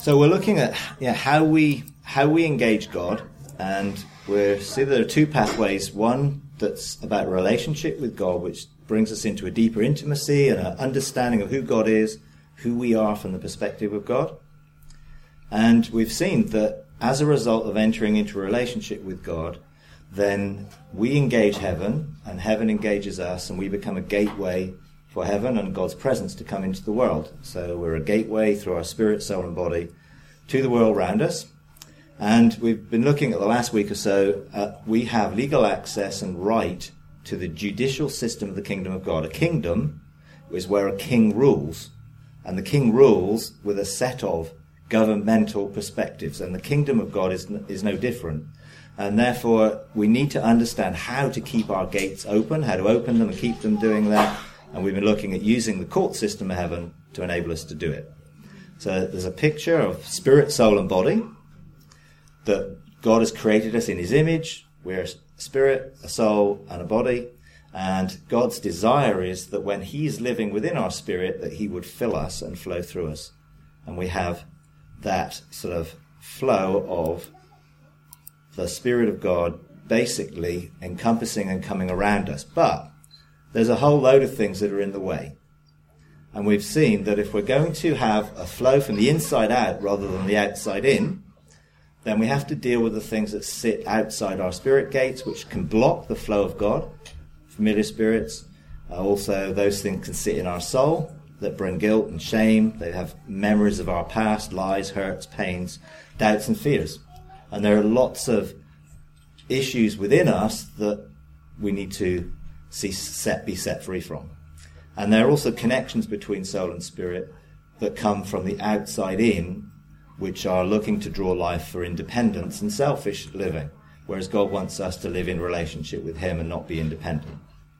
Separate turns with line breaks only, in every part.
So we're looking at how we engage God, and we see there are two pathways. One that's about relationship with God, which brings us into a deeper intimacy and an understanding of who God is, who we are from the perspective of God. And we've seen that as a result of entering into a relationship with God, then we engage heaven, and heaven engages us, and we become a gateway for heaven and God's presence to come into the world. So we're a gateway through our spirit, soul and body to the world around us. And we've been looking at the last week or so, we have legal access and right to the judicial system of the kingdom of God. A kingdom is where a king rules, and the king rules with a set of governmental perspectives, and the kingdom of God is no different. And therefore, we need to understand how to keep our gates open, how to open them and keep them doing that. And we've been looking at using the court system of heaven to enable us to do it. So there's a picture of spirit, soul and body, that God has created us in his image. We're a spirit, a soul and a body. And God's desire is that when he's living within our spirit, that he would fill us and flow through us. And we have that sort of flow of the Spirit of God basically encompassing and coming around us. But there's a whole load of things that are in the way. And we've seen that if we're going to have a flow from the inside out rather than the outside in, then we have to deal with the things that sit outside our spirit gates, which can block the flow of God, familiar spirits. Also, those things can sit in our soul that bring guilt and shame. They have memories of our past, lies, hurts, pains, doubts and fears. And there are lots of issues within us that we need to be set free from. And there are also connections between soul and spirit that come from the outside in, which are looking to draw life for independence and selfish living, whereas God wants us to live in relationship with him and not be independent.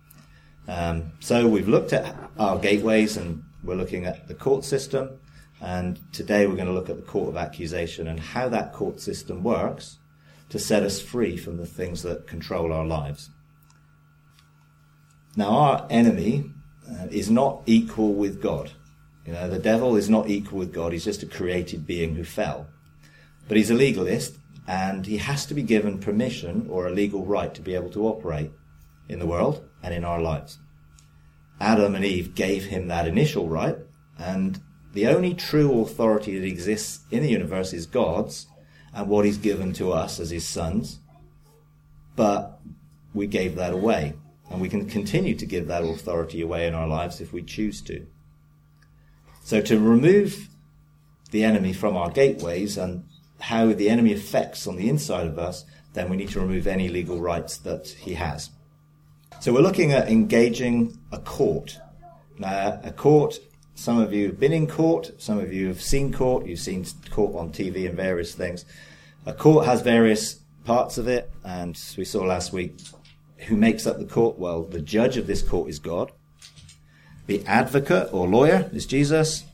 So we've looked at our gateways, and we're looking at the court system. And today we're going to look at the court of accusation and how that court system works to set us free from the things that control our lives. Now, our enemy is not equal with God. The devil is not equal with God. He's just a created being who fell. But he's a legalist, and he has to be given permission or a legal right to be able to operate in the world and in our lives. Adam and Eve gave him that initial right, and the only true authority that exists in the universe is God's and what he's given to us as his sons. But we gave that away, and we can continue to give that authority away in our lives if we choose to. So to remove the enemy from our gateways and how the enemy affects on the inside of us, then we need to remove any legal rights that he has. So we're looking at engaging a court. Now, a court, some of you have been in court, some of you have seen court, you've seen court on TV and various things. A court has various parts of it, and we saw last week who makes up the court. Well, the judge of this court is God. The advocate or lawyer is Jesus.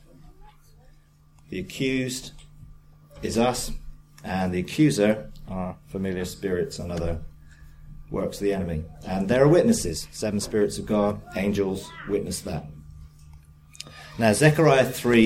The accused is us. And the accuser are familiar spirits and other works of the enemy. And there are witnesses. 7 spirits of God, angels, witness that. Now, Zechariah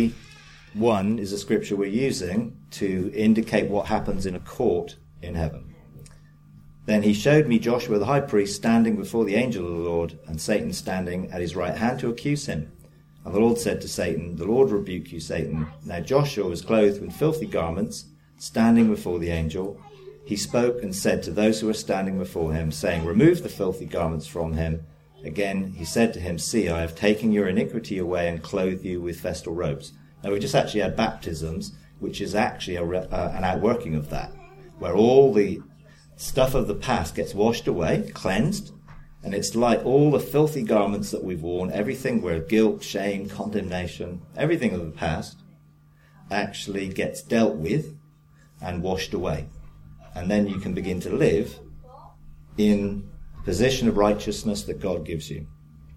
3:1 is a scripture we're using to indicate what happens in a court in heaven. Then he showed me Joshua the high priest standing before the angel of the Lord, and Satan standing at his right hand to accuse him. And the Lord said to Satan, "The Lord rebuke you, Satan." Now Joshua was clothed with filthy garments, standing before the angel. He spoke and said to those who were standing before him, saying, "Remove the filthy garments from him." Again he said to him, "See, I have taken your iniquity away and clothed you with festal robes." Now we just actually had baptisms, which is actually an outworking of that, where all the stuff of the past gets washed away, cleansed, and it's like all the filthy garments that we've worn, everything where guilt, shame, condemnation, everything of the past actually gets dealt with and washed away. And then you can begin to live in position of righteousness that God gives you.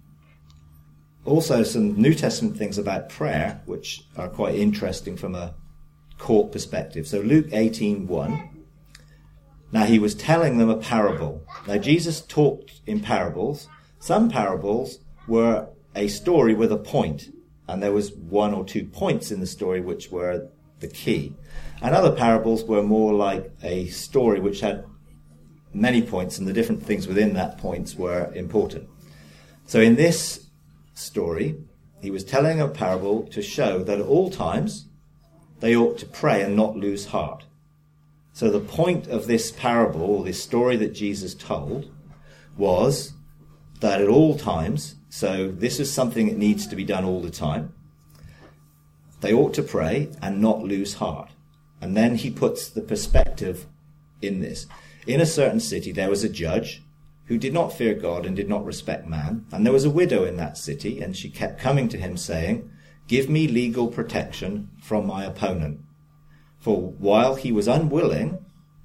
Also, some New Testament things about prayer, which are quite interesting from a court perspective. So Luke 18:1. Now he was telling them a parable. Now Jesus talked in parables. Some parables were a story with a point, and there was 1 or 2 points in the story which were the key. And other parables were more like a story which had many points, and the different things within that points were important. So in this story, he was telling a parable to show that at all times they ought to pray and not lose heart. So the point of this parable, or this story that Jesus told, was that at all times, so this is something that needs to be done all the time, they ought to pray and not lose heart. And then he puts the perspective in this. In a certain city there was a judge who did not fear God and did not respect man. And there was a widow in that city, and she kept coming to him saying, "Give me legal protection from my opponent." For a while he was unwilling,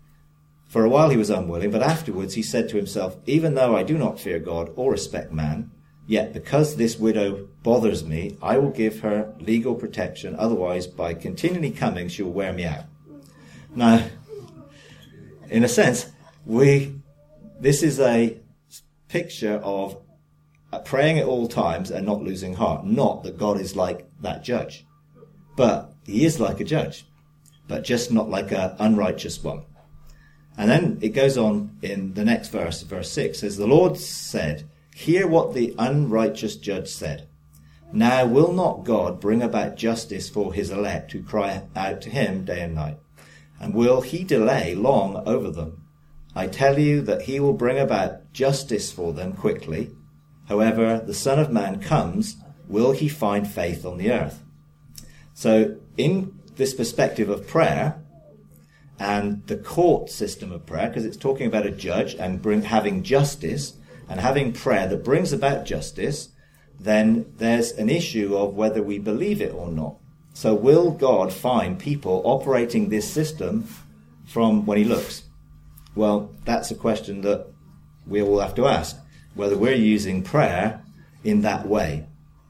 but afterwards he said to himself, "Even though I do not fear God or respect man, yet because this widow bothers me, I will give her legal protection. Otherwise, by continually coming, she will wear me out." Now, in a sense, this is a picture of praying at all times and not losing heart. Not that God is like that judge, but he is like a judge, but just not like an unrighteous one. And then it goes on in the next verse, verse 6, says, "The Lord said, hear what the unrighteous judge said. Now will not God bring about justice for his elect who cry out to him day and night? And will he delay long over them? I tell you that he will bring about justice for them quickly. However, the Son of Man comes, will he find faith on the earth?" So in this perspective of prayer and the court system of prayer, because it's talking about a judge and having justice and having prayer that brings about justice, then there's an issue of whether we believe it or not. So will God find people operating this system from when he looks? Well, that's a question that we all have to ask, whether we're using prayer in that way.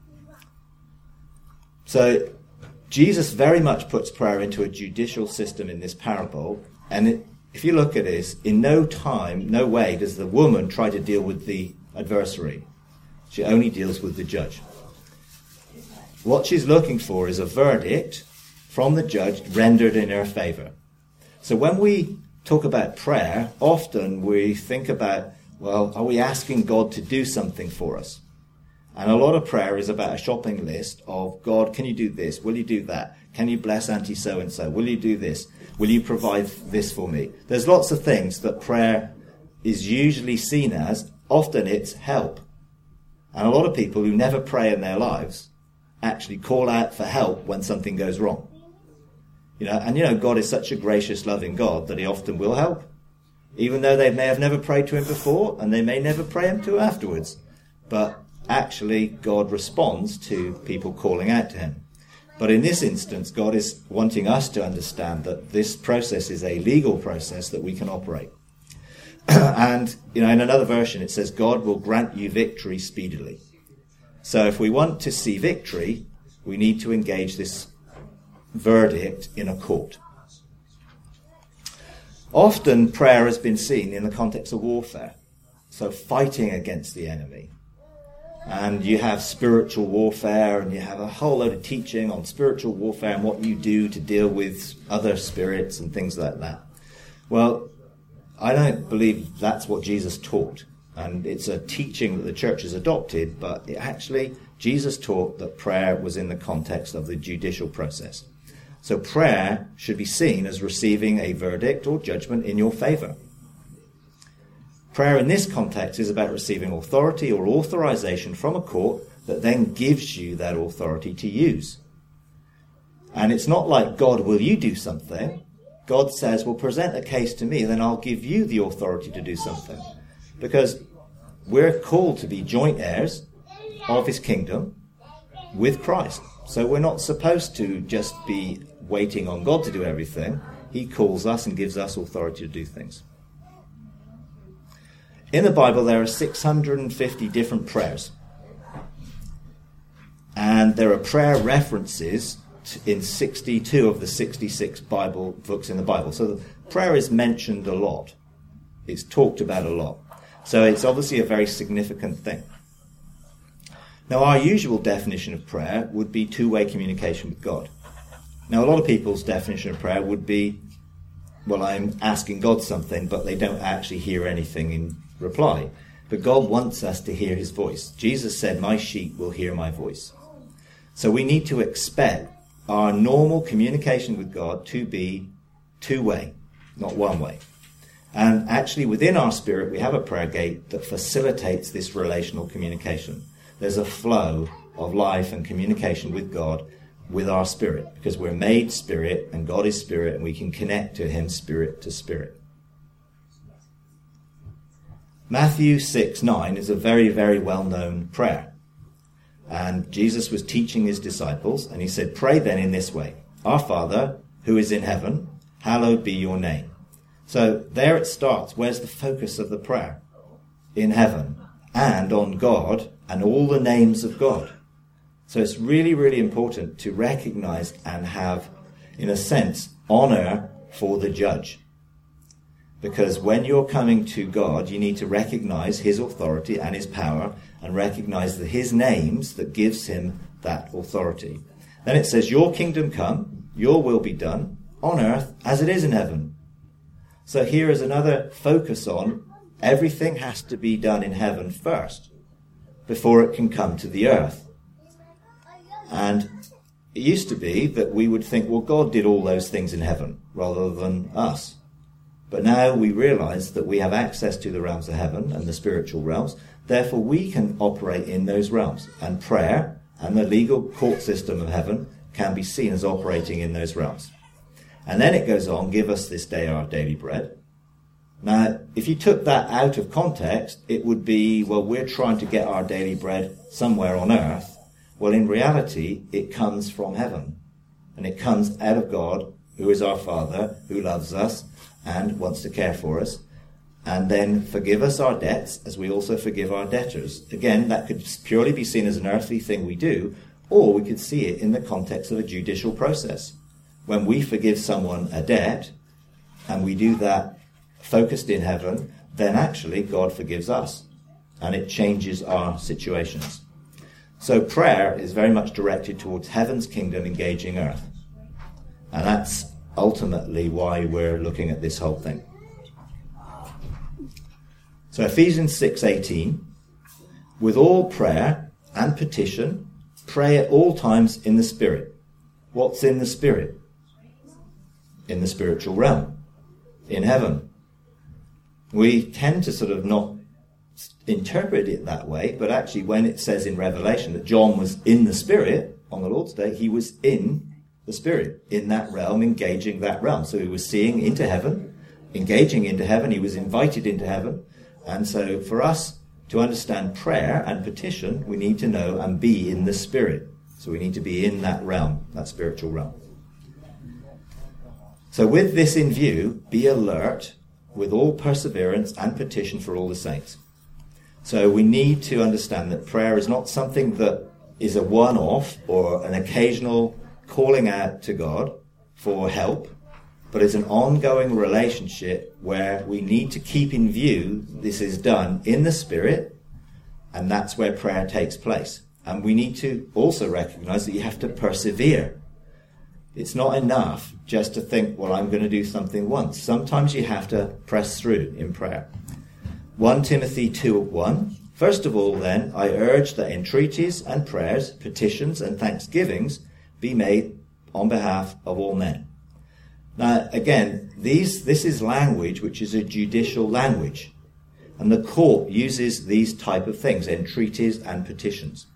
So Jesus very much puts prayer into a judicial system in this parable, and if you look at this, in no time, no way does the woman try to deal with the adversary. She only deals with the judge. What she's looking for is a verdict from the judge rendered in her favor. So when we talk about prayer, often we think about, well, are we asking God to do something for us? And a lot of prayer is about a shopping list of, God, can you do this? Will you do that? Can you bless Auntie so-and-so? Will you do this? Will you provide this for me? There's lots of things that prayer is usually seen as. Often it's help. And a lot of people who never pray in their lives actually call out for help when something goes wrong. God is such a gracious, loving God that he often will help, even though they may have never prayed to him before, and they may never pray him to afterwards. But actually, God responds to people calling out to him. But in this instance, God is wanting us to understand that this process is a legal process that we can operate. And, in another version, it says, God will grant you victory speedily. So if we want to see victory, we need to engage this verdict in a court. Often prayer has been seen in the context of warfare, so fighting against the enemy. And you have spiritual warfare, and you have a whole load of teaching on spiritual warfare and what you do to deal with other spirits and things like that. Well, I don't believe that's what Jesus taught. And it's a teaching that the church has adopted, but Jesus taught that prayer was in the context of the judicial process. So prayer should be seen as receiving a verdict or judgment in your favor. Prayer in this context is about receiving authority or authorization from a court that then gives you that authority to use. And it's not like, God, will you do something? God says, well, present a case to me, then I'll give you the authority to do something. Because we're called to be joint heirs of his kingdom with Christ. So we're not supposed to just be waiting on God to do everything. He calls us and gives us authority to do things. In the Bible, there are 650 different prayers. And there are prayer references in 62 of the 66 Bible books in the Bible. So prayer is mentioned a lot. It's talked about a lot. So it's obviously a very significant thing. Now, our usual definition of prayer would be two-way communication with God. Now, a lot of people's definition of prayer would be, well, I'm asking God something, but they don't actually hear anything in reply. But God wants us to hear his voice. Jesus said, my sheep will hear my voice. So we need to expect our normal communication with God to be two-way, not one-way. And actually within our spirit, we have a prayer gate that facilitates this relational communication. There's a flow of life and communication with God with our spirit, because we're made spirit and God is spirit, and we can connect to him spirit to spirit. Matthew 6:9 is a very, very well-known prayer. And Jesus was teaching his disciples, and he said, pray then in this way, Our Father, who is in heaven, hallowed be your name. So there it starts. Where's the focus of the prayer? In heaven, and on God, and all the names of God. So it's really, really important to recognize and have, in a sense, honor for the judge. Because when you're coming to God, you need to recognize his authority and his power, and recognize that his names that gives him that authority. Then it says, your kingdom come, your will be done, on earth as it is in heaven. So here is another focus on everything has to be done in heaven first, before it can come to the earth. And it used to be that we would think, well, God did all those things in heaven, rather than us. But now we realize that we have access to the realms of heaven and the spiritual realms. Therefore, we can operate in those realms. And prayer and the legal court system of heaven can be seen as operating in those realms. And then it goes on, give us this day our daily bread. Now, if you took that out of context, it would be, well, we're trying to get our daily bread somewhere on earth. Well, in reality, it comes from heaven. And it comes out of God, who is our Father, who loves us and wants to care for us. And then forgive us our debts, as we also forgive our debtors. Again, that could purely be seen as an earthly thing we do, or we could see it in the context of a judicial process. When we forgive someone a debt, and we do that focused in heaven, then actually God forgives us, and it changes our situations. So prayer is very much directed towards heaven's kingdom engaging earth. And that's ultimately why we're looking at this whole thing. So Ephesians 6:18, with all prayer and petition, pray at all times in the Spirit. What's in the Spirit? In the spiritual realm, in heaven. We tend to sort of not interpret it that way, but actually when it says in Revelation that John was in the Spirit on the Lord's Day, he was in the Spirit, in that realm, engaging that realm. So he was seeing into heaven, engaging into heaven, he was invited into heaven. And so for us to understand prayer and petition, we need to know and be in the Spirit. So we need to be in that realm, that spiritual realm. So with this in view, be alert with all perseverance and petition for all the saints. So we need to understand that prayer is not something that is a one-off or an occasional calling out to God for help, but it's an ongoing relationship where we need to keep in view this is done in the Spirit, and that's where prayer takes place. And we need to also recognize that you have to persevere. It's not enough just to think, well, I'm going to do something once. Sometimes you have to press through in prayer. 1 Timothy 2:1, first of all, then, I urge that entreaties and prayers, petitions and thanksgivings be made on behalf of all men. Now, again, this is language which is a judicial language. And the court uses these type of things, entreaties and petitions.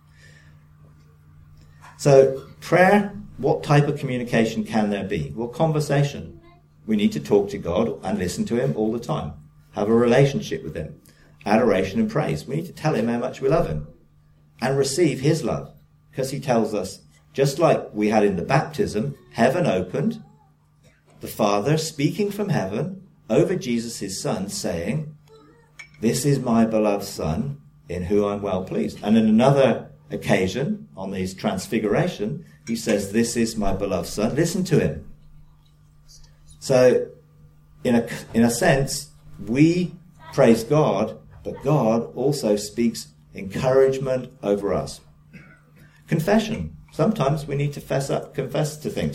So, prayer, what type of communication can there be? Well, conversation. We need to talk to God and listen to him all the time. Have a relationship with him. Adoration and praise. We need to tell him how much we love him. And receive his love. Because he tells us, just like we had in the baptism, heaven opened, the Father speaking from heaven over Jesus, his Son, saying, this is my beloved Son, in whom I'm well pleased. And in another occasion, on his transfiguration, he says, this is my beloved Son, listen to him. So, in a sense, we praise God, but God also speaks encouragement over us. Confession. Sometimes we need to confess to things.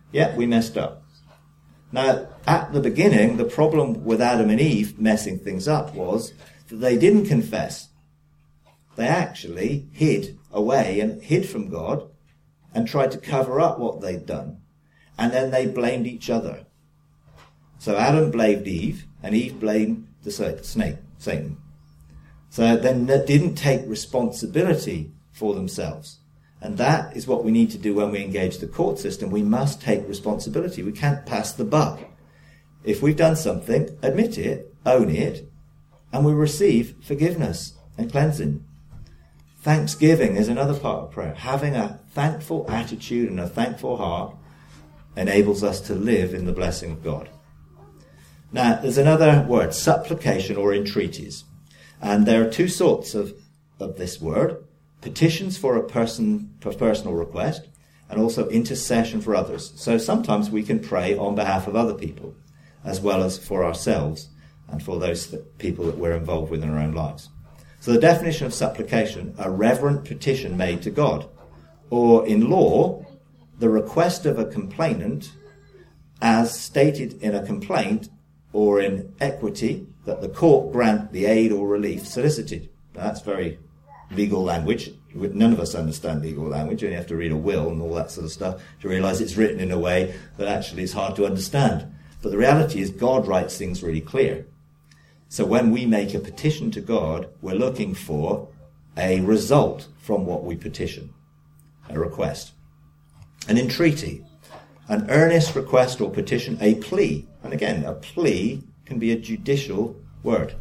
Yeah, we messed up. Now, at the beginning, the problem with Adam and Eve messing things up was that they didn't confess. They actually hid away and hid from God and tried to cover up what they'd done. And then they blamed each other. So Adam blamed Eve, and Eve blamed the snake, Satan. So then they didn't take responsibility for themselves. And that is what we need to do when we engage the court system. We must take responsibility. We can't pass the buck. If we've done something, admit it, own it, and we receive forgiveness and cleansing. Thanksgiving is another part of prayer. Having a thankful attitude and a thankful heart enables us to live in the blessing of God. Now, there's another word, supplication or entreaties. And there are two sorts of this word. Petitions for a personal request, and also intercession for others. So sometimes we can pray on behalf of other people, as well as for ourselves and for those people that we're involved with in our own lives. So the definition of supplication, a reverent petition made to God, or in law, the request of a complainant as stated in a complaint, or in equity, that the court grant the aid or relief solicited. Now, that's very legal language. None of us understand legal language. You only have to read a will and all that sort of stuff to realise it's written in a way that actually is hard to understand. But the reality is God writes things really clear. So when we make a petition to God, we're looking for a result from what we petition, a request. An entreaty, an earnest request or petition, a plea. And again, a plea can be a judicial word.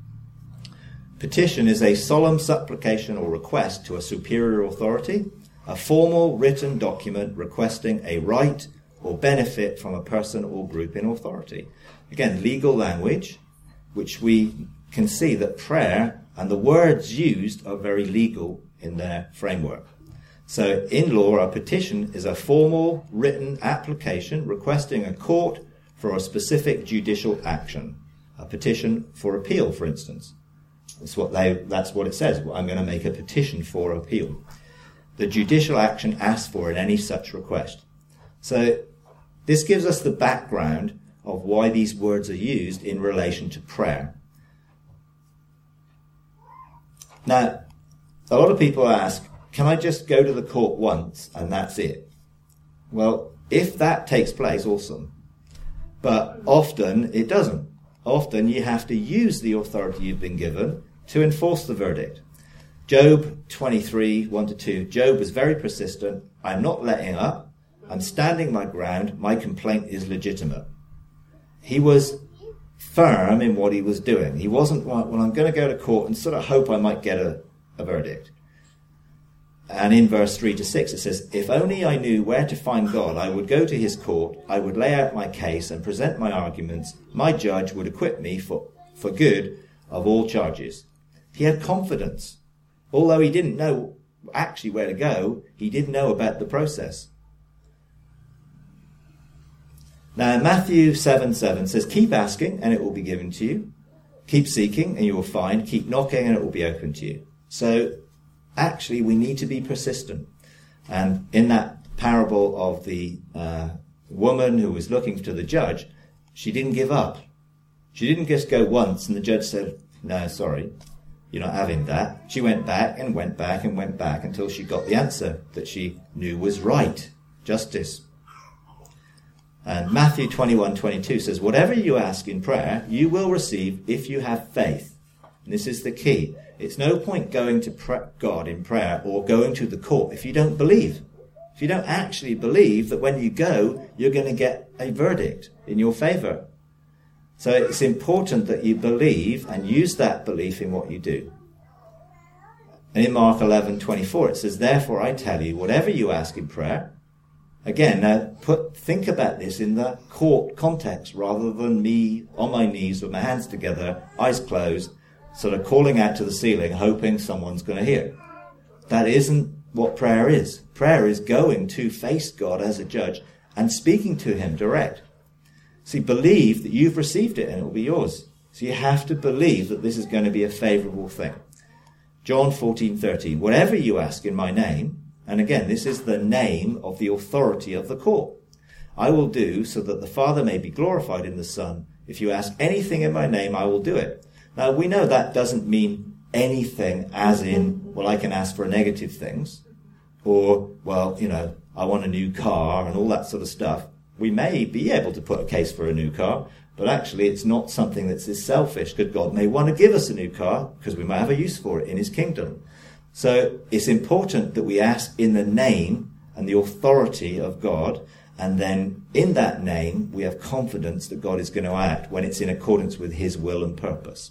Petition is a solemn supplication or request to a superior authority, a formal written document requesting a right or benefit from a person or group in authority. Again, legal language, which we can see that prayer and the words used are very legal in their framework. So in law, a petition is a formal written application requesting a court for a specific judicial action. A petition for appeal, for instance. That's what it says. I'm going to make a petition for appeal. The judicial action asked for in any such request. So this gives us the background of why these words are used in relation to prayer. Now, a lot of people ask, can I just go to the court once and that's it? Well, if that takes place, awesome. But often it doesn't. Often you have to use the authority you've been given to enforce the verdict. Job 23, 1-2. Job was very persistent. I'm not letting up. I'm standing my ground. My complaint is legitimate. He was firm in what he was doing. He wasn't like, well, I'm going to go to court and sort of hope I might get a verdict. And in verse 3-6 it says, if only I knew where to find God, I would go to his court, I would lay out my case and present my arguments. My judge would acquit me for good of all charges. He had confidence. Although he didn't know actually where to go, he did know about the process. Now Matthew 7:7 says, keep asking and it will be given to you. Keep seeking and you will find. Keep knocking and it will be open to you. So actually, we need to be persistent. And in that parable of the woman who was looking to the judge, she didn't give up. She didn't just go once and the judge said, no, sorry, you're not having that. She went back and went back and went back until she got the answer that she knew was right. Justice. And Matthew 21:22 says, whatever you ask in prayer, you will receive if you have faith. And this is the key. It's no point going to God in prayer or going to the court if you don't believe. If you don't actually believe that when you go, you're going to get a verdict in your favour. So it's important that you believe and use that belief in what you do. And in Mark 11:24 it says, therefore I tell you, whatever you ask in prayer. Again, now think about this in the court context rather than me on my knees with my hands together, eyes closed, sort of calling out to the ceiling, hoping someone's going to hear. That isn't what prayer is. Prayer is going to face God as a judge and speaking to him direct. See, believe that you've received it and it will be yours. So you have to believe that this is going to be a favourable thing. John 14:13, whatever you ask in my name, and again, this is the name of the authority of the court, I will do so that the Father may be glorified in the Son. If you ask anything in my name, I will do it. Now, we know that doesn't mean anything as in, well, I can ask for negative things, or, well, I want a new car and all that sort of stuff. We may be able to put a case for a new car, but actually it's not something that's as selfish, because God may want to give us a new car because we might have a use for it in his kingdom. So it's important that we ask in the name and the authority of God, and then in that name we have confidence that God is going to act when it's in accordance with his will and purpose.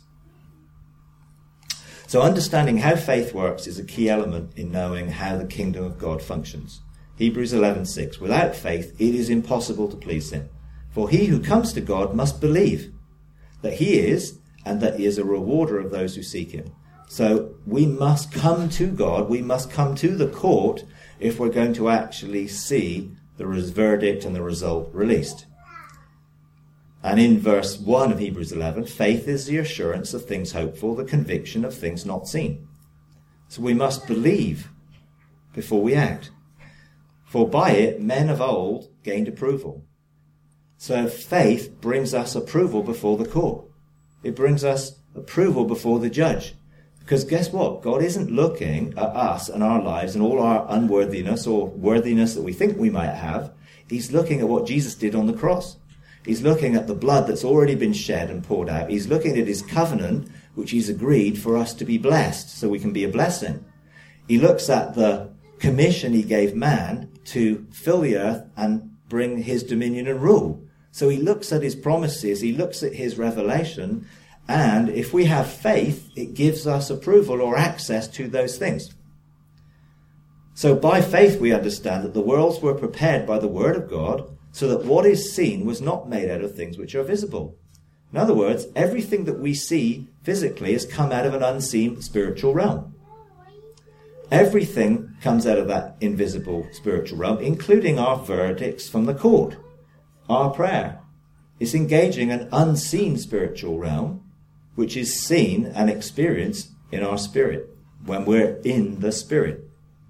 So understanding how faith works is a key element in knowing how the kingdom of God functions. Hebrews 11:6, without faith it is impossible to please him. For he who comes to God must believe that he is, and that he is a rewarder of those who seek him. So we must come to God, we must come to the court if we're going to actually see the verdict and the result released. And in verse 1 of Hebrews 11, faith is the assurance of things hoped for, the conviction of things not seen. So we must believe before we act. For by it men of old gained approval. So faith brings us approval before the court. It brings us approval before the judge. Because guess what? God isn't looking at us and our lives and all our unworthiness or worthiness that we think we might have. He's looking at what Jesus did on the cross. He's looking at the blood that's already been shed and poured out. He's looking at his covenant, which he's agreed for us to be blessed, so we can be a blessing. He looks at the commission he gave man to fill the earth and bring his dominion and rule. So he looks at his promises, he looks at his revelation, and if we have faith, it gives us approval or access to those things. So by faith we understand that the worlds were prepared by the word of God, so that what is seen was not made out of things which are visible. In other words, everything that we see physically has come out of an unseen spiritual realm. Everything comes out of that invisible spiritual realm, including our verdicts from the court, our prayer. It's engaging an unseen spiritual realm, which is seen and experienced in our spirit, when we're in the spirit.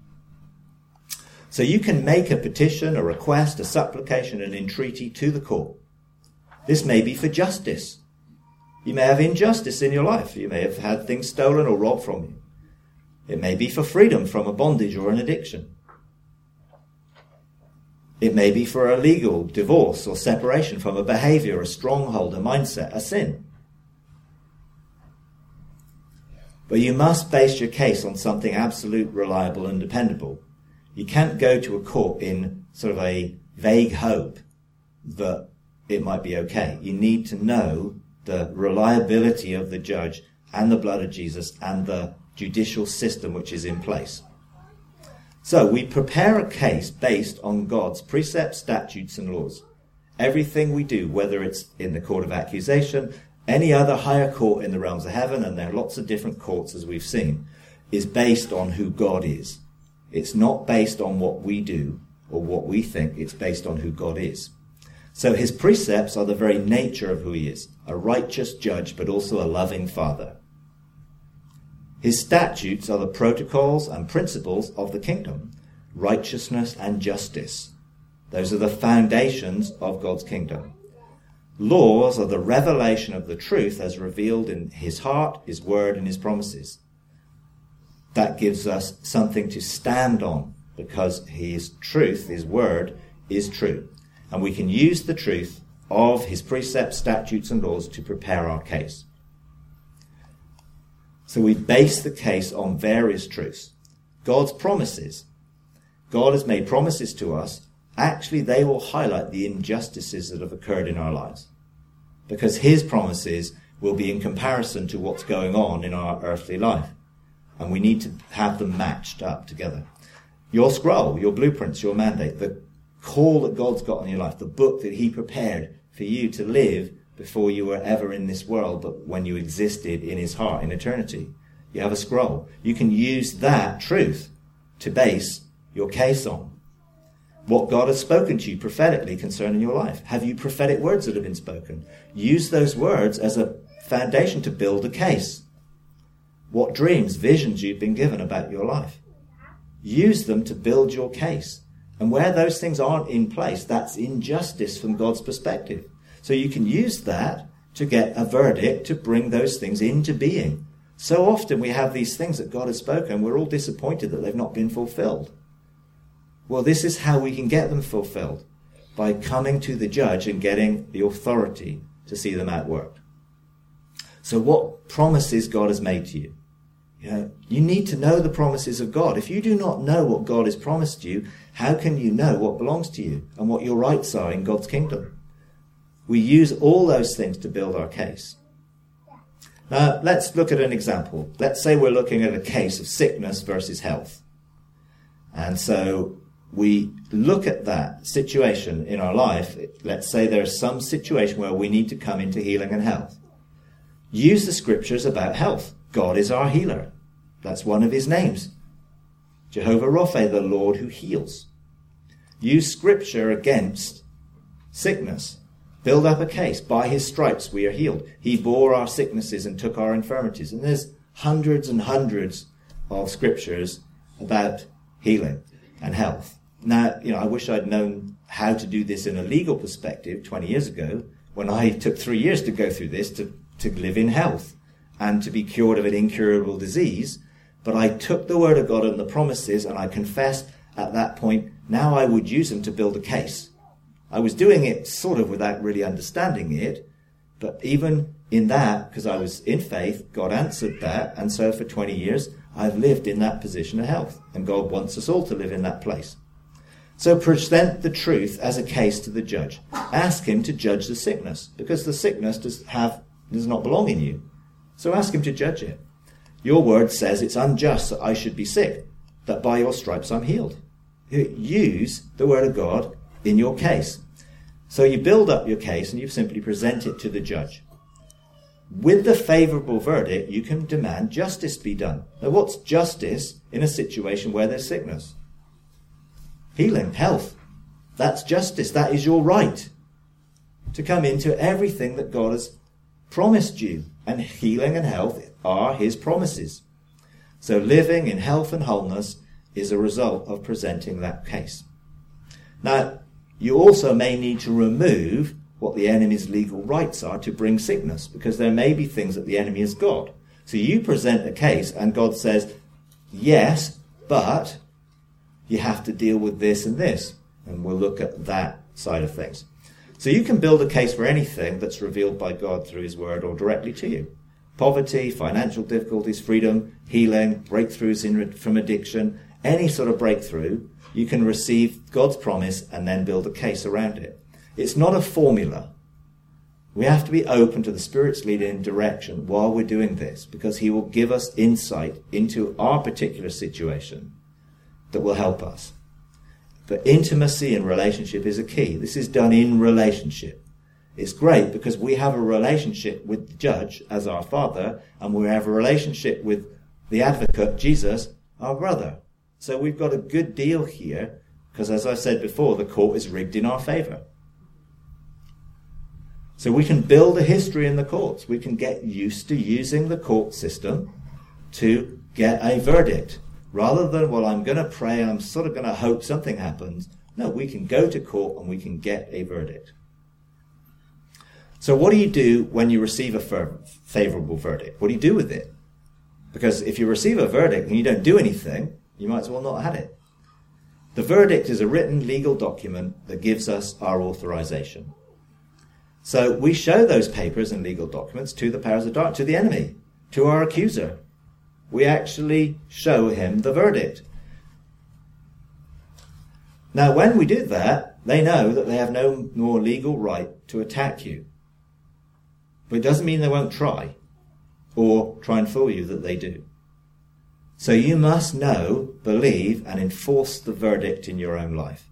So you can make a petition, a request, a supplication, an entreaty to the court. This may be for justice. You may have injustice in your life. You may have had things stolen or robbed from you. It may be for freedom from a bondage or an addiction. It may be for a legal divorce or separation from a behavior, a stronghold, a mindset, a sin. But you must base your case on something absolute, reliable and dependable. You can't go to a court in sort of a vague hope that it might be okay. You need to know the reliability of the judge and the blood of Jesus and the judicial system which is in place. So we prepare a case based on God's precepts, statutes and laws. Everything we do, whether it's in the court of accusation, any other higher court in the realms of heaven, and there are lots of different courts as we've seen, is based on who God is. It's not based on what we do or what we think. It's based on who God is. So his precepts are the very nature of who he is, a righteous judge, but also a loving father. His statutes are the protocols and principles of the kingdom, righteousness and justice. Those are the foundations of God's kingdom. Laws are the revelation of the truth as revealed in his heart, his word, and his promises. That gives us something to stand on, because his truth, his word, is true. And we can use the truth of his precepts, statutes and laws to prepare our case. So we base the case on various truths. God's promises. God has made promises to us. Actually, they will highlight the injustices that have occurred in our lives, because his promises will be in comparison to what's going on in our earthly life. And we need to have them matched up together. Your scroll, your blueprints, your mandate, the call that God's got on your life, the book that he prepared for you to live before you were ever in this world, but when you existed in his heart in eternity. You have a scroll. You can use that truth to base your case on. What God has spoken to you prophetically concerning your life. Have you prophetic words that have been spoken? Use those words as a foundation to build a case. What dreams, visions you've been given about your life. Use them to build your case. And where those things aren't in place, that's injustice from God's perspective. So you can use that to get a verdict to bring those things into being. So often we have these things that God has spoken, we're all disappointed that they've not been fulfilled. Well, this is how we can get them fulfilled, by coming to the judge and getting the authority to see them outworked. So what promises God has made to you? You need to know the promises of God. If you do not know what God has promised you, how can you know what belongs to you and what your rights are in God's kingdom? We use all those things to build our case. Now, let's look at an example. Let's say we're looking at a case of sickness versus health. And so we look at that situation in our life. Let's say there's some situation where we need to come into healing and health. Use the scriptures about health. God is our healer. That's one of his names. Jehovah Rapha, the Lord who heals. Use scripture against sickness. Build up a case. By his stripes we are healed. He bore our sicknesses and took our infirmities. And there's hundreds and hundreds of scriptures about healing and health. Now, I wish I'd known how to do this in a legal perspective 20 years ago, when I took 3 years to go through this to live in health and to be cured of an incurable disease. But I took the word of God and the promises, and I confessed at that point, now I would use them to build a case. I was doing it sort of without really understanding it, but even in that, because I was in faith, God answered that, and so for 20 years, I've lived in that position of health, and God wants us all to live in that place. So present the truth as a case to the judge. Ask him to judge the sickness, because the sickness does not belong in you. So ask him to judge it. Your word says it's unjust that I should be sick, that by your stripes I'm healed. Use the word of God in your case. So you build up your case and you simply present it to the judge. With the favourable verdict, you can demand justice be done. Now, what's justice in a situation where there's sickness? Healing, health. That's justice. That is your right to come into everything that God has promised you. And healing and health are his promises. So living in health and wholeness is a result of presenting that case. Now, you also may need to remove what the enemy's legal rights are to bring sickness, because there may be things that the enemy has got. So you present a case and God says, yes, but you have to deal with this and this. And we'll look at that side of things. So you can build a case for anything that's revealed by God through his word or directly to you. Poverty, financial difficulties, freedom, healing, breakthroughs from addiction, any sort of breakthrough, you can receive God's promise and then build a case around it. It's not a formula. We have to be open to the Spirit's leading and direction while we're doing this, because he will give us insight into our particular situation that will help us. But intimacy in relationship is a key. This is done in relationship. It's great because we have a relationship with the judge as our father, and we have a relationship with the advocate, Jesus, our brother. So we've got a good deal here, because as I said before, the court is rigged in our favour. So we can build a history in the courts. We can get used to using the court system to get a verdict. Rather than, well, I'm going to pray, I'm sort of going to hope something happens. No, we can go to court and we can get a verdict. So what do you do when you receive a favourable verdict? What do you do with it? Because if you receive a verdict and you don't do anything, you might as well not have had it. The verdict is a written legal document that gives us our authorization. So we show those papers and legal documents to the powers of darkness, to the enemy, to our accuser. We actually show him the verdict. Now, when we do that, they know that they have no more legal right to attack you. But it doesn't mean they won't try, or try and fool you that they do. So you must know, believe, and enforce the verdict in your own life.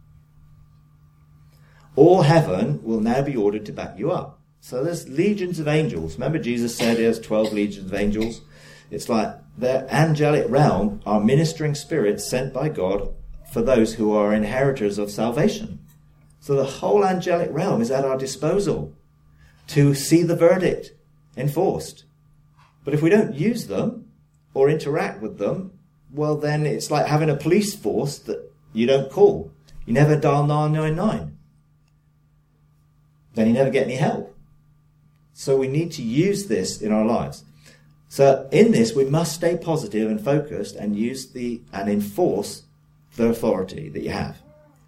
All heaven will now be ordered to back you up. So there's legions of angels. Remember Jesus said there's 12 legions of angels? It's like the angelic realm are ministering spirits sent by God for those who are inheritors of salvation. So the whole angelic realm is at our disposal to see the verdict enforced. But if we don't use them or interact with them, well, then it's like having a police force that you don't call. You never dial 999. Then you never get any help. So we need to use this in our lives. So in this, we must stay positive and focused and enforce the authority that you have.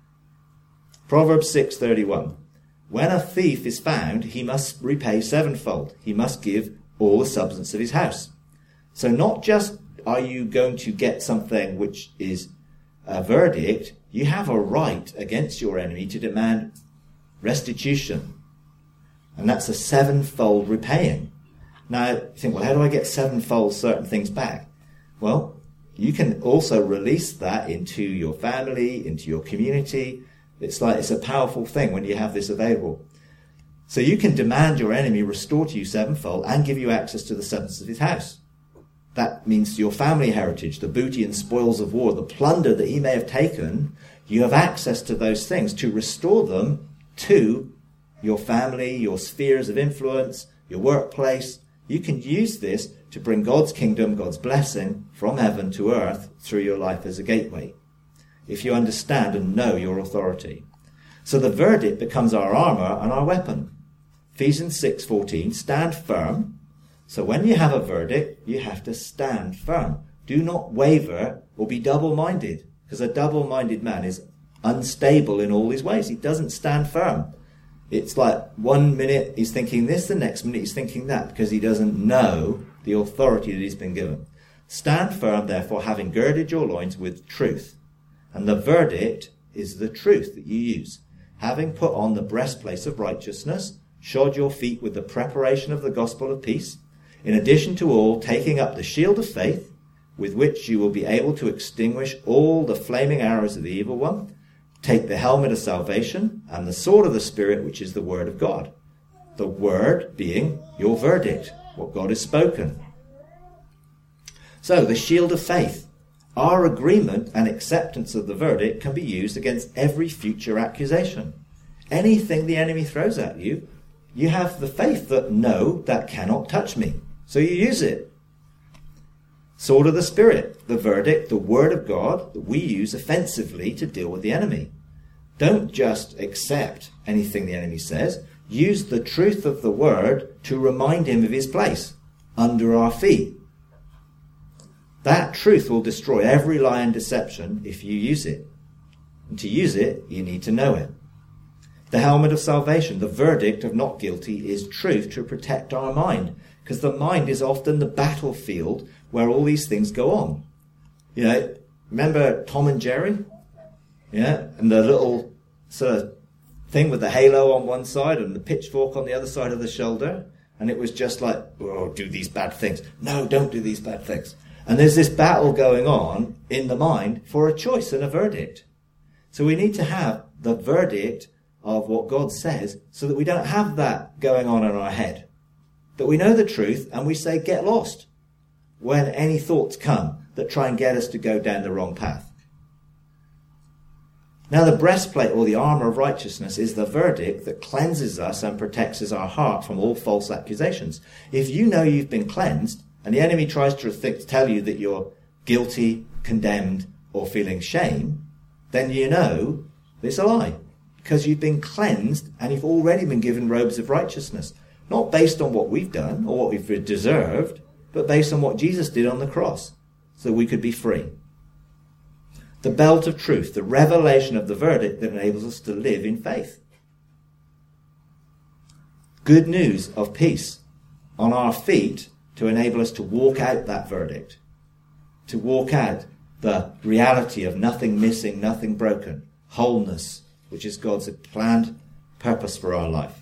Proverbs 6:31. When a thief is found, he must repay sevenfold. He must give all the substance of his house. So not just are you going to get something which is a verdict, you have a right against your enemy to demand restitution. And that's a sevenfold repaying. Now, you think, well, how do I get sevenfold certain things back? Well, you can also release that into your family, into your community. It's a powerful thing when you have this available. So you can demand your enemy restore to you sevenfold and give you access to the substance of his house. That means your family heritage, the booty and spoils of war, the plunder that he may have taken, you have access to those things to restore them to your family, your spheres of influence, your workplace. You can use this to bring God's kingdom, God's blessing from heaven to earth through your life as a gateway, if you understand and know your authority. So the verdict becomes our armor and our weapon. Ephesians 6:14, stand firm. So when you have a verdict, you have to stand firm. Do not waver or be double-minded, because a double-minded man is unstable in all his ways. He doesn't stand firm. It's like 1 minute he's thinking this, the next minute he's thinking that, because he doesn't know the authority that he's been given. Stand firm, therefore, having girded your loins with truth. And the verdict is the truth that you use. Having put on the breastplate of righteousness, shod your feet with the preparation of the gospel of peace, in addition to all, taking up the shield of faith, with which you will be able to extinguish all the flaming arrows of the evil one. Take the helmet of salvation and the sword of the Spirit, which is the word of God. The word being your verdict, what God has spoken. So the shield of faith. Our agreement and acceptance of the verdict can be used against every future accusation. Anything the enemy throws at you, you have the faith that no, that cannot touch me. So you use it. Sword of the Spirit, the verdict, the word of God that we use offensively to deal with the enemy. Don't just accept anything the enemy says. Use the truth of the word to remind him of his place under our feet. That truth will destroy every lie and deception if you use it. And to use it, you need to know it. The helmet of salvation, the verdict of not guilty, is truth to protect our mind, because the mind is often the battlefield where all these things go on. You know, remember Tom and Jerry? Yeah, and the little sort of thing with the halo on one side and the pitchfork on the other side of the shoulder. And it was just like, oh, do these bad things. No, don't do these bad things. And there's this battle going on in the mind for a choice and a verdict. So we need to have the verdict of what God says so that we don't have that going on in our head. That we know the truth and we say, get lost when any thoughts come that try and get us to go down the wrong path. Now the breastplate or the armor of righteousness is the verdict that cleanses us and protects our heart from all false accusations. If you know you've been cleansed and the enemy tries to tell you that you're guilty, condemned, or feeling shame, then you know it's a lie. Because you've been cleansed and you've already been given robes of righteousness. Not based on what we've done or what we've deserved, but based on what Jesus did on the cross, so we could be free. The belt of truth, the revelation of the verdict that enables us to live in faith. Good news of peace on our feet to enable us to walk out that verdict, to walk out the reality of nothing missing, nothing broken, wholeness, which is God's planned purpose for our life.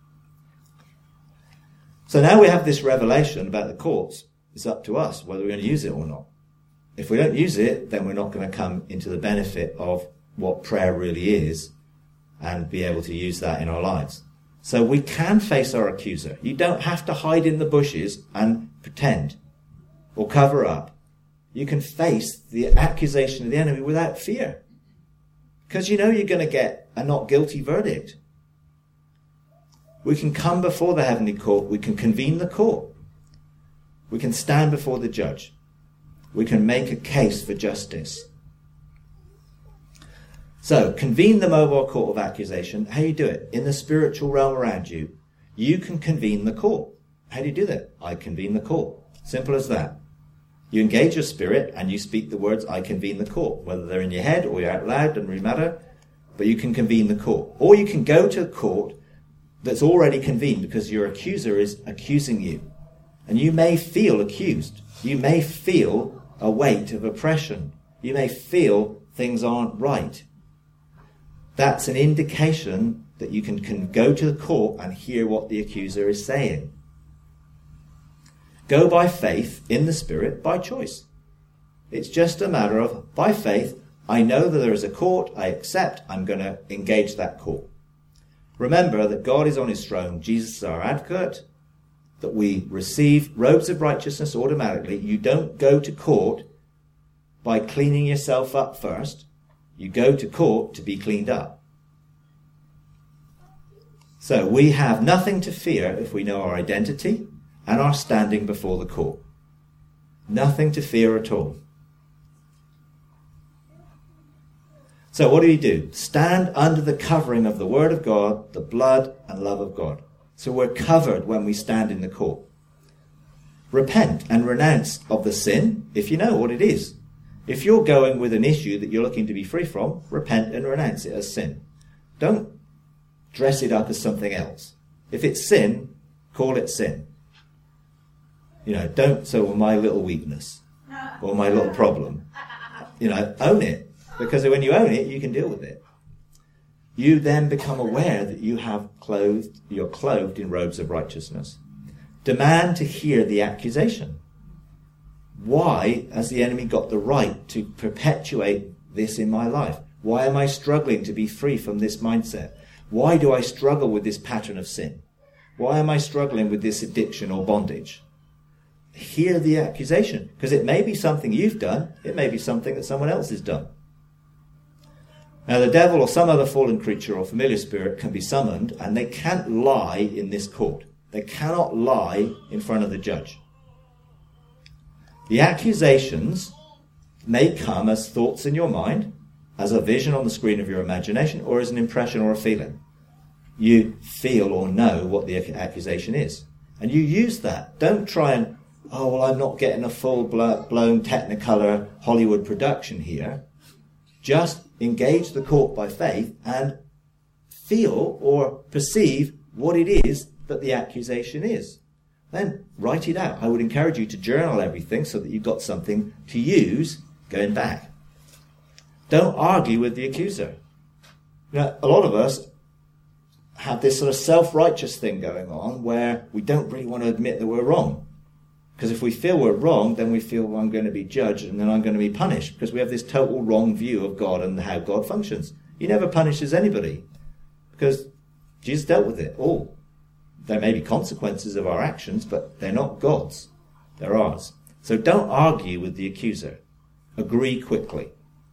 So now we have this revelation about the courts. It's up to us whether we're going to use it or not. If we don't use it, then we're not going to come into the benefit of what prayer really is and be able to use that in our lives. So we can face our accuser. You don't have to hide in the bushes and pretend or cover up. You can face the accusation of the enemy without fear, because you know you're going to get a not guilty verdict. We can come before the heavenly court. We can convene the court. We can stand before the judge. We can make a case for justice. So, convene the mobile court of accusation. How do you do it? In the spiritual realm around you, you can convene the court. How do you do that? I convene the court. Simple as that. You engage your spirit and you speak the words, I convene the court. Whether they're in your head or you're out loud, doesn't really matter. But you can convene the court. Or you can go to a court that's already convened because your accuser is accusing you. And you may feel accused. You may feel a weight of oppression. You may feel things aren't right. That's an indication that you can go to the court and hear what the accuser is saying. Go by faith in the Spirit by choice. It's just a matter of, by faith, I know that there is a court, I accept, I'm going to engage that court. Remember that God is on his throne, Jesus is our advocate, that we receive robes of righteousness automatically. You don't go to court by cleaning yourself up first. You go to court to be cleaned up. So we have nothing to fear if we know our identity and our standing before the court. Nothing to fear at all. So what do? Stand under the covering of the Word of God, the blood and love of God. So we're covered when we stand in the court. Repent and renounce of the sin if you know what it is. If you're going with an issue that you're looking to be free from, repent and renounce it as sin. Don't dress it up as something else. If it's sin, call it sin. Don't say, well, my little weakness or my little problem. Own it. Because when you own it, you can deal with it. You then become aware that you're clothed in robes of righteousness. Demand to hear the accusation. Why has the enemy got the right to perpetuate this in my life? Why am I struggling to be free from this mindset? Why do I struggle with this pattern of sin? Why am I struggling with this addiction or bondage? Hear the accusation, because it may be something you've done, it may be something that someone else has done. Now the devil or some other fallen creature or familiar spirit can be summoned, and they can't lie in this court. They cannot lie in front of the judge. The accusations may come as thoughts in your mind, as a vision on the screen of your imagination, or as an impression or a feeling. You feel or know what the accusation is. And you use that. Don't try and, I'm not getting a full-blown Technicolor Hollywood production here. Just engage the court by faith and feel or perceive what it is that the accusation is. Then write it out. I would encourage you to journal everything so that you've got something to use going back. Don't argue with the accuser. A lot of us have this sort of self-righteous thing going on where we don't really want to admit that we're wrong. Because if we feel we're wrong, then we feel, I'm going to be judged and then I'm going to be punished, because we have this total wrong view of God and how God functions. He never punishes anybody because Jesus dealt with it all. There may be consequences of our actions, but they're not God's. They're ours. So don't argue with the accuser. Agree quickly.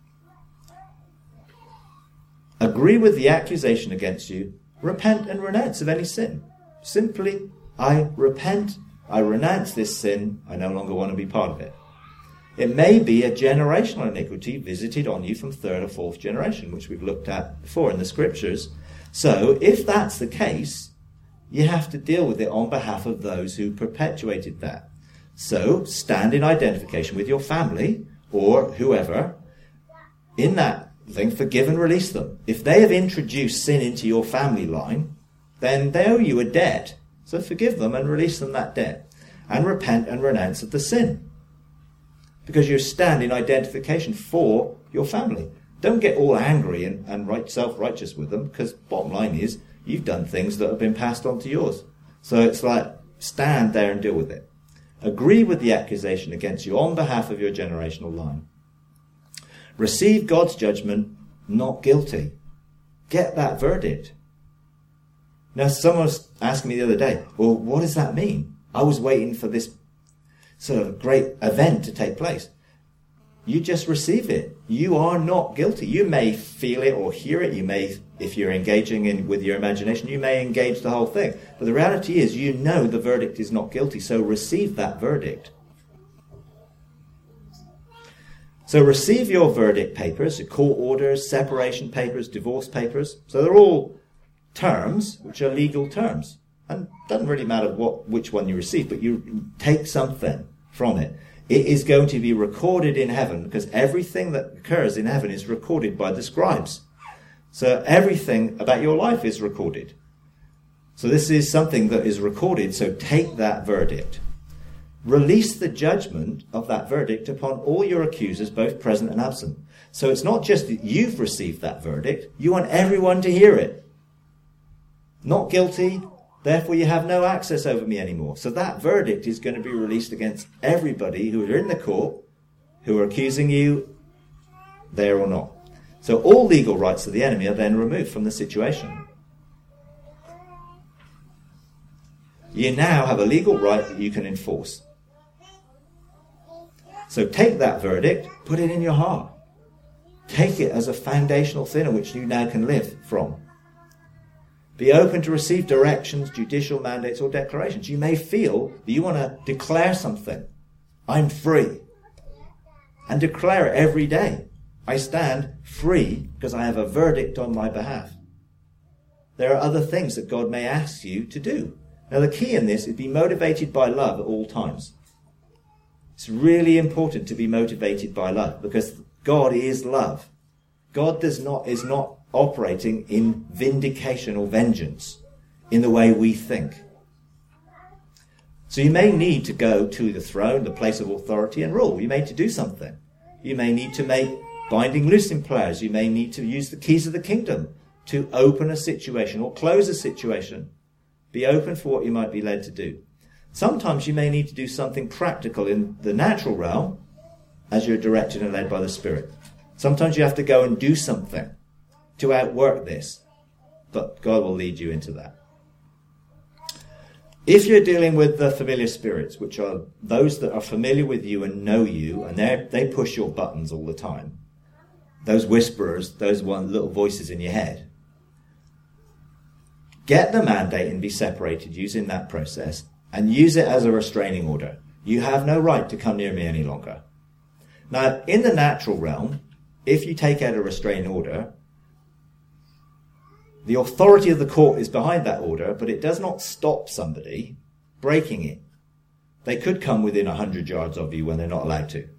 Agree with the accusation against you. Repent and renounce of any sin. Simply, I repent, I renounce this sin, I no longer want to be part of it. It may be a generational iniquity visited on you from third or fourth generation, which we've looked at before in the scriptures. So if that's the case, you have to deal with it on behalf of those who perpetuated that. So stand in identification with your family or whoever in that thing, forgive and release them. If they have introduced sin into your family line, then they owe you a debt. So forgive them and release them that debt. And repent and renounce of the sin. Because you stand in identification for your family. Don't get all angry and self-righteous with them, because bottom line is, you've done things that have been passed on to yours. So it's like, stand there and deal with it. Agree with the accusation against you on behalf of your generational line. Receive God's judgment, not guilty. Get that verdict. Now, someone was asking me the other day, well, what does that mean? I was waiting for this sort of great event to take place. You just receive it. You are not guilty. You may feel it or hear it. You may, if you're engaging with your imagination, you may engage the whole thing. But the reality is, you know the verdict is not guilty, so receive that verdict. So receive your verdict papers, your court orders, separation papers, divorce papers. So they're all terms which are legal terms. And it doesn't really matter which one you receive, but you take something from it. It is going to be recorded in heaven, because everything that occurs in heaven is recorded by the scribes. So everything about your life is recorded. So this is something that is recorded, so take that verdict. Release the judgment of that verdict upon all your accusers, both present and absent. So it's not just that you've received that verdict, you want everyone to hear it. Not guilty, therefore you have no access over me anymore. So that verdict is going to be released against everybody who are in the court, who are accusing you there or not. So all legal rights of the enemy are then removed from the situation. You now have a legal right that you can enforce. So take that verdict, put it in your heart. Take it as a foundational thing on which you now can live from. Be open to receive directions, judicial mandates, or declarations. You may feel that you want to declare something. I'm free. And declare it every day. I stand free because I have a verdict on my behalf. There are other things that God may ask you to do. Now the key in this is be motivated by love at all times. It's really important to be motivated by love, because God is love. God is not operating in vindication or vengeance in the way we think. So you may need to go to the throne, the place of authority, and rule. You may need to do something. You may need to make binding loosing prayers. You may need to use the keys of the kingdom to open a situation or close a situation. Be open for what you might be led to do. Sometimes you may need to do something practical in the natural realm as you're directed and led by the Spirit. Sometimes you have to go and do something to outwork this, but God will lead you into that. If you're dealing with the familiar spirits, which are those that are familiar with you and know you, and they push your buttons all the time, those whisperers, those little voices in your head, get the mandate and be separated using that process, and use it as a restraining order. You have no right to come near me any longer. Now, in the natural realm, if you take out a restraining order, the authority of the court is behind that order, but it does not stop somebody breaking it. They could come within 100 yards of you when they're not allowed to.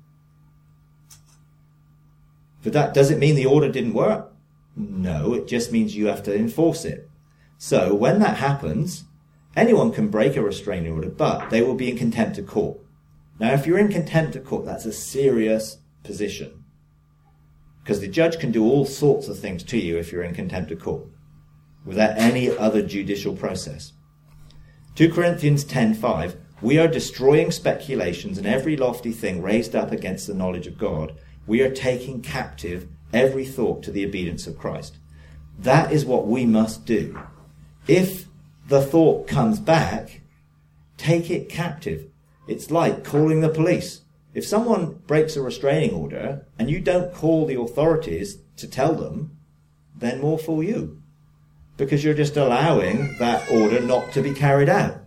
But that doesn't mean the order didn't work. No, it just means you have to enforce it. So when that happens, anyone can break a restraining order, but they will be in contempt of court. Now, if you're in contempt of court, that's a serious position, because the judge can do all sorts of things to you if you're in contempt of court, without any other judicial process. 2 Corinthians 10:5, we are destroying speculations and every lofty thing raised up against the knowledge of God. We are taking captive every thought to the obedience of Christ. That is what we must do. If the thought comes back, take it captive. It's like calling the police. If someone breaks a restraining order and you don't call the authorities to tell them, then more fool you, because you're just allowing that order not to be carried out.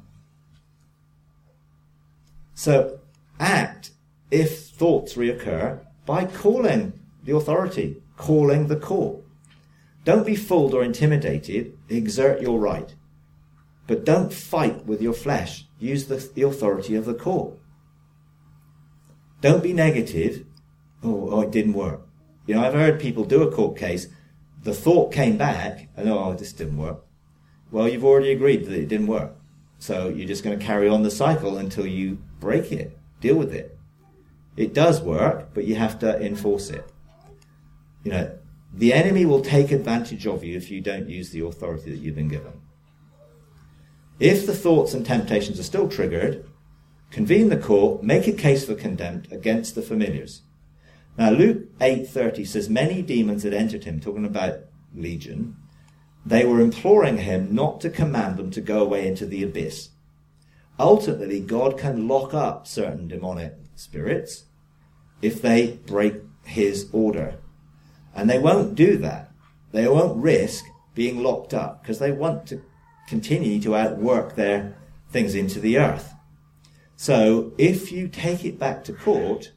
So act, if thoughts reoccur, by calling the authority, calling the court. Don't be fooled or intimidated. Exert your right. But don't fight with your flesh. Use the authority of the court. Don't be negative. Oh, it didn't work. You know, I've heard people do a court case. The thought came back, and this didn't work. Well, you've already agreed that it didn't work. So you're just going to carry on the cycle until you break it. Deal with it. It does work, but you have to enforce it. You know, the enemy will take advantage of you if you don't use the authority that you've been given. If the thoughts and temptations are still triggered, convene the court, make a case for contempt against the familiars. Now, Luke 8:30 says, many demons had entered him, talking about Legion. They were imploring him not to command them to go away into the abyss. Ultimately, God can lock up certain demonic spirits if they break his order. And they won't do that. They won't risk being locked up because they want to continue to outwork their things into the earth. So if you take it back to court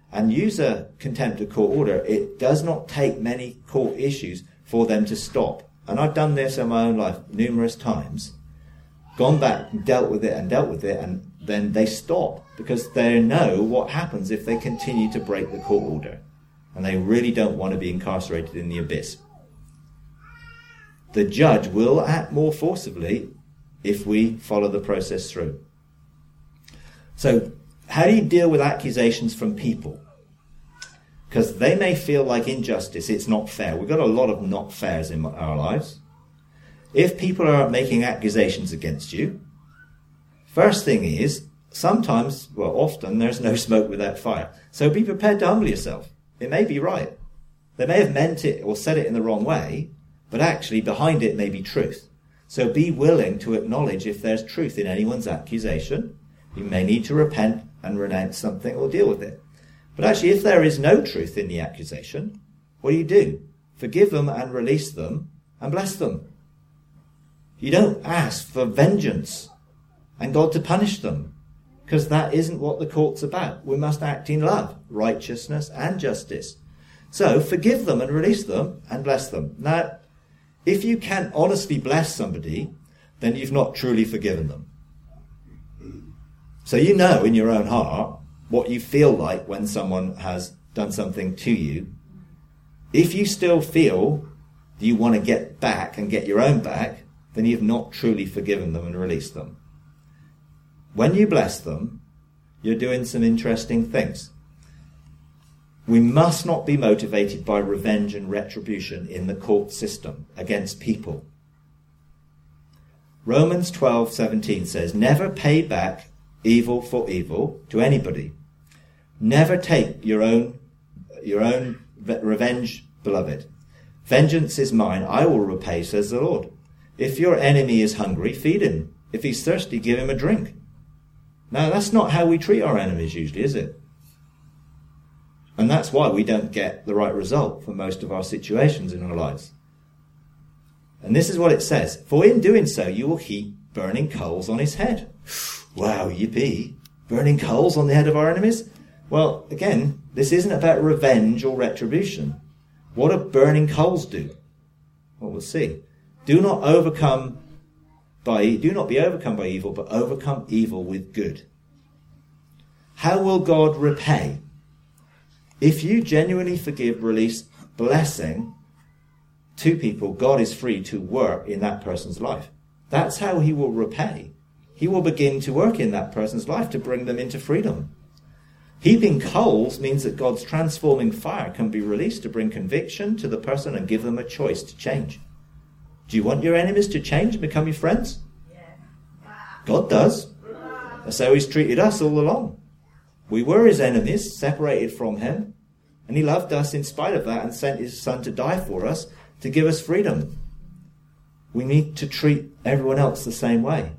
and use a contempt of court order, it does not take many court issues for them to stop. And I've done this in my own life numerous times. Gone back and dealt with it, and then they stop because they know what happens if they continue to break the court order. And they really don't want to be incarcerated in the abyss. The judge will act more forcibly if we follow the process through. So, how do you deal with accusations from people? Because they may feel like injustice, it's not fair. We've got a lot of not fairs in our lives. If people are making accusations against you, first thing is, sometimes, well, often, there's no smoke without fire. So be prepared to humble yourself. It may be right. They may have meant it or said it in the wrong way, but actually behind it may be truth. So be willing to acknowledge if there's truth in anyone's accusation. You may need to repent and renounce something or deal with it. But actually, if there is no truth in the accusation, what do? Forgive them and release them and bless them. You don't ask for vengeance and God to punish them, because that isn't what the court's about. We must act in love, righteousness and justice. So forgive them and release them and bless them. Now, if you can't honestly bless somebody, then you've not truly forgiven them. So you know in your own heart what you feel like when someone has done something to you. If you still feel that you want to get back and get your own back, then you've not truly forgiven them and released them. When you bless them, you're doing some interesting things. We must not be motivated by revenge and retribution in the court system against people. Romans 12:17 says, never pay back evil for evil to anybody. Never take your own revenge, beloved. Vengeance is mine, I will repay, says the Lord. If your enemy is hungry, feed him. If he's thirsty, give him a drink. Now, that's not how we treat our enemies usually, is it? And that's why we don't get the right result for most of our situations in our lives. And this is what it says. For in doing so, you will heap burning coals on his head. Wow, yippee. Burning coals on the head of our enemies? Well, again, this isn't about revenge or retribution. What do burning coals do? Well, we'll see. Do not be overcome by evil, but overcome evil with good. How will God repay? If you genuinely forgive, release, blessing to people, God is free to work in that person's life. That's how he will repay. He will begin to work in that person's life to bring them into freedom. Heaping coals means that God's transforming fire can be released to bring conviction to the person and give them a choice to change. Do you want your enemies to change and become your friends? God does. That's how he's treated us all along. We were his enemies, separated from him, and he loved us in spite of that and sent his son to die for us to give us freedom. We need to treat everyone else the same way.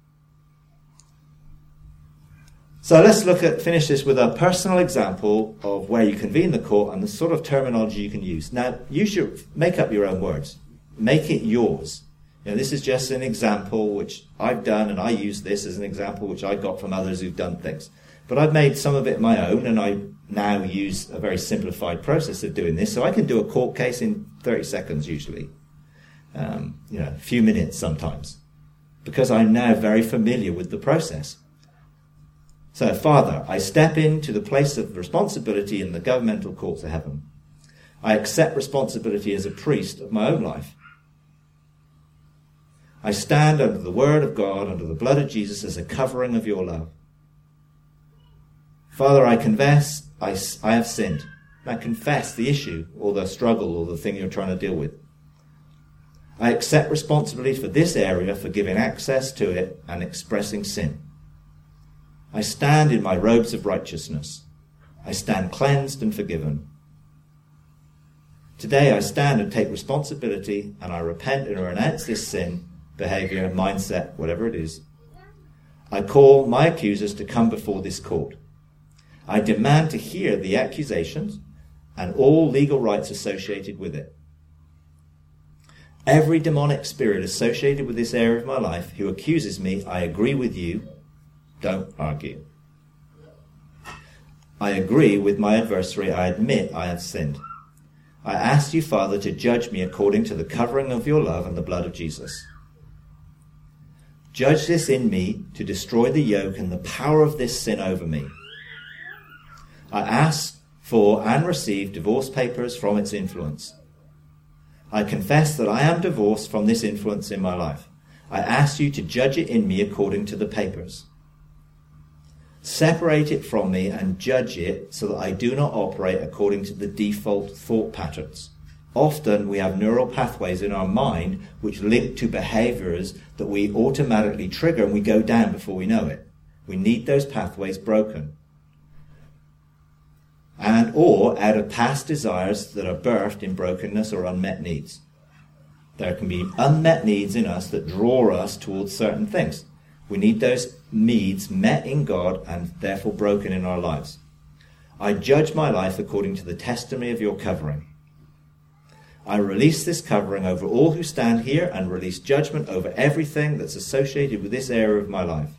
So let's finish this with a personal example of where you convene the court and the sort of terminology you can use. Now, you should make up your own words. Make it yours. This is just an example which I've done, and I use this as an example which I got from others who've done things. But I've made some of it my own, and I now use a very simplified process of doing this. So I can do a court case in 30 seconds usually. A few minutes sometimes. Because I'm now very familiar with the process. So, Father, I step into the place of responsibility in the governmental courts of heaven. I accept responsibility as a priest of my own life. I stand under the word of God, under the blood of Jesus, as a covering of your love. Father, I confess I have sinned. I confess the issue or the struggle or the thing you're trying to deal with. I accept responsibility for this area, for giving access to it and expressing sin. I stand in my robes of righteousness. I stand cleansed and forgiven. Today I stand and take responsibility, and I repent and renounce this sin, behavior, mindset, whatever it is. I call my accusers to come before this court. I demand to hear the accusations and all legal rights associated with it. Every demonic spirit associated with this area of my life who accuses me, I agree with you. Don't argue. I agree with my adversary. I admit I have sinned. I ask you, Father, to judge me according to the covering of your love and the blood of Jesus. Judge this in me to destroy the yoke and the power of this sin over me. I ask for and receive divorce papers from its influence. I confess that I am divorced from this influence in my life. I ask you to judge it in me according to the papers. Separate it from me and judge it so that I do not operate according to the default thought patterns. Often we have neural pathways in our mind which link to behaviors that we automatically trigger and we go down before we know it. We need those pathways broken. And or out of past desires that are birthed in brokenness or unmet needs. There can be unmet needs in us that draw us towards certain things. We need those needs met in God and therefore broken in our lives. I judge my life according to the testimony of your covering. I release this covering over all who stand here and release judgment over everything that's associated with this area of my life.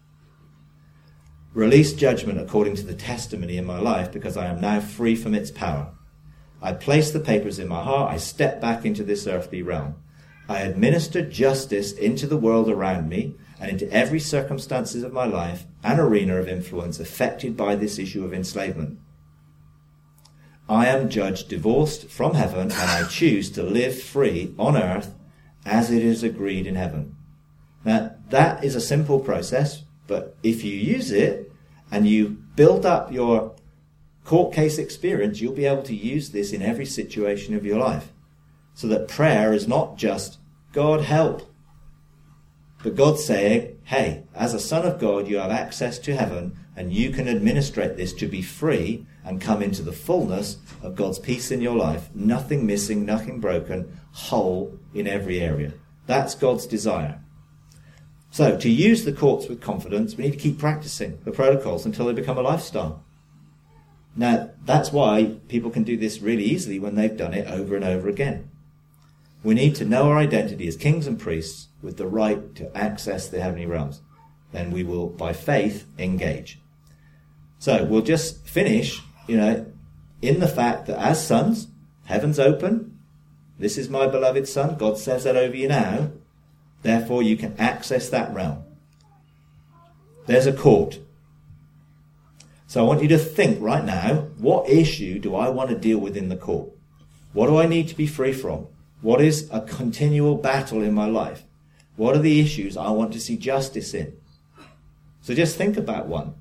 Release judgment according to the testimony in my life because I am now free from its power. I place the papers in my heart. I step back into this earthly realm. I administer justice into the world around me and into every circumstances of my life and arena of influence affected by this issue of enslavement. I am judged divorced from heaven, and I choose to live free on earth as it is agreed in heaven. Now, that is a simple process, but if you use it and you build up your court case experience, you'll be able to use this in every situation of your life. So that prayer is not just, God help, but God saying, hey, as a son of God, you have access to heaven and you can administrate this to be free and come into the fullness of God's peace in your life. Nothing missing, nothing broken, whole in every area. That's God's desire. So to use the courts with confidence, we need to keep practicing the protocols until they become a lifestyle. Now, that's why people can do this really easily when they've done it over and over again. We need to know our identity as kings and priests with the right to access the heavenly realms. Then we will, by faith, engage. So we'll just finish, in the fact that as sons, heaven's open. This is my beloved son. God says that over you now. Therefore, you can access that realm. There's a court. So I want you to think right now, what issue do I want to deal with in the court? What do I need to be free from? What is a continual battle in my life? What are the issues I want to see justice in? So just think about one.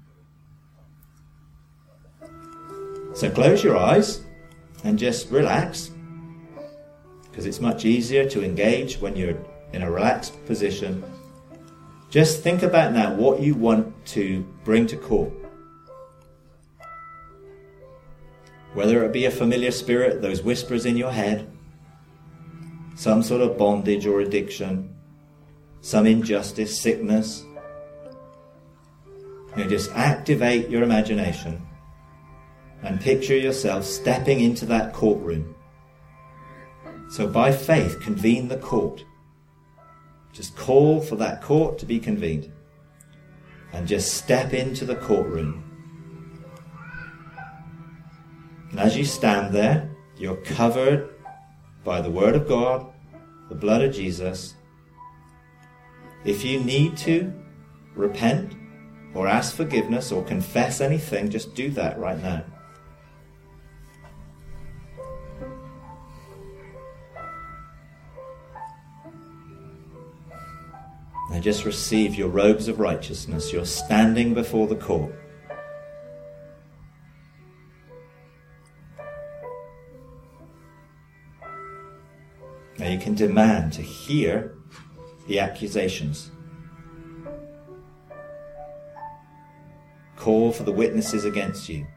So close your eyes and just relax, because it's much easier to engage when you're in a relaxed position. Just think about now what you want to bring to court. Whether it be a familiar spirit, those whispers in your head, some sort of bondage or addiction, some injustice, sickness. Just activate your imagination and picture yourself stepping into that courtroom. So by faith, convene the court. Just call for that court to be convened. And just step into the courtroom. And as you stand there, you're covered by the Word of God, the blood of Jesus. If you need to repent or ask forgiveness or confess anything, just do that right now. Now just receive your robes of righteousness. You're standing before the court. Now you can demand to hear the accusations. Call for the witnesses against you.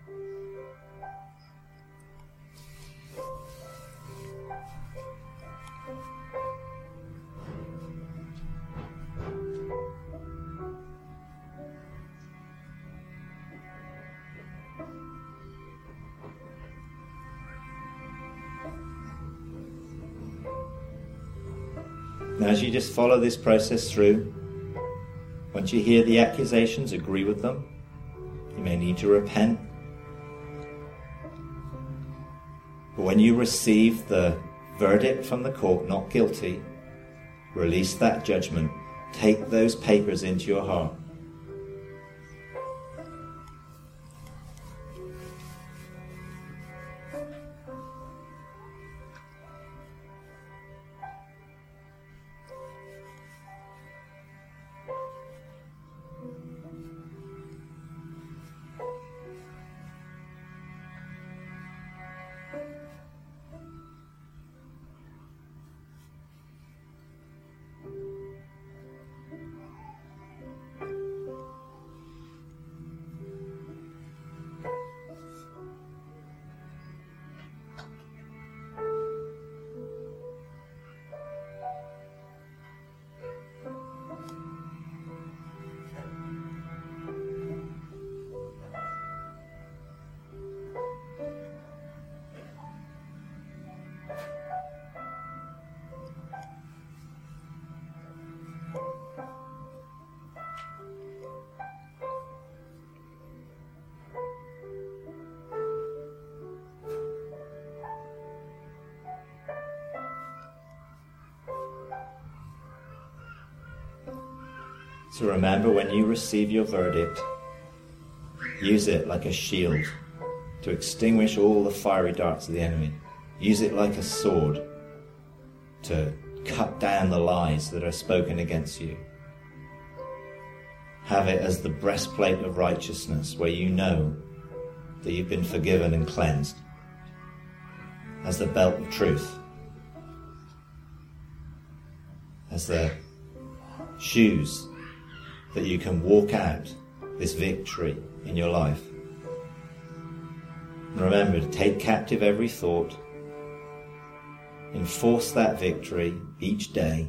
Now, as you just follow this process through, once you hear the accusations, agree with them. You may need to repent But when you receive the verdict from the court, not guilty, release that judgment. Take those papers into your heart. So remember, when you receive your verdict, use it like a shield to extinguish all the fiery darts of the enemy. Use it like a sword to cut down the lies that are spoken against you. Have it as the breastplate of righteousness, where you know that you've been forgiven and cleansed. As the belt of truth. As the shoes that you can walk out this victory in your life. And remember to take captive every thought, enforce that victory each day,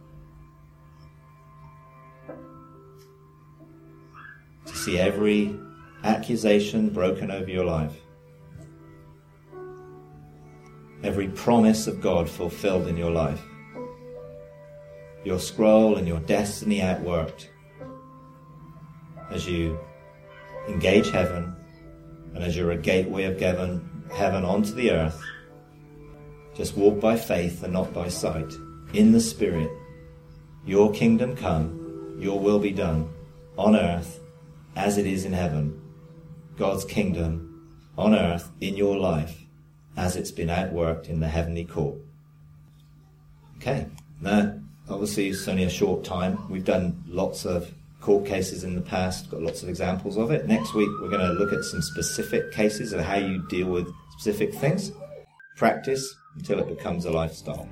to see every accusation broken over your life, every promise of God fulfilled in your life, your scroll and your destiny outworked, as you engage heaven and as you're a gateway of heaven onto the earth. Just walk by faith and not by sight. In the Spirit, your kingdom come, your will be done, on earth as it is in heaven. God's kingdom on earth in your life as it's been outworked in the heavenly court. Okay, now obviously it's only a short time. We've done lots of court cases in the past, got lots of examples of it. Next week we're going to look at some specific cases of how you deal with specific things. Practice until it becomes a lifestyle.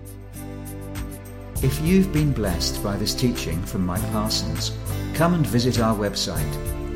If you've been blessed by this teaching from Mike Parsons, come and visit our website,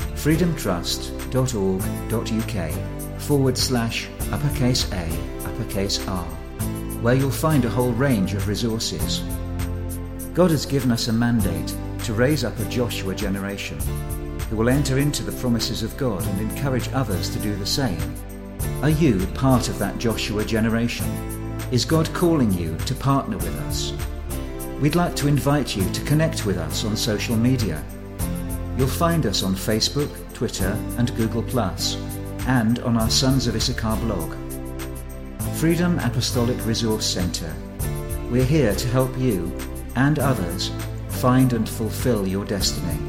freedomtrust.org.uk/A_R, where you'll find a whole range of resources. God has given us a mandate to raise up a Joshua generation who will enter into the promises of God and encourage others to do the same. Are you part of that Joshua generation? Is God calling you to partner with us? We'd like to invite you to connect with us on social media. You'll find us on Facebook, Twitter and Google+, and on our Sons of Issachar blog. Freedom Apostolic Resource Centre. We're here to help you and others find and fulfill your destiny.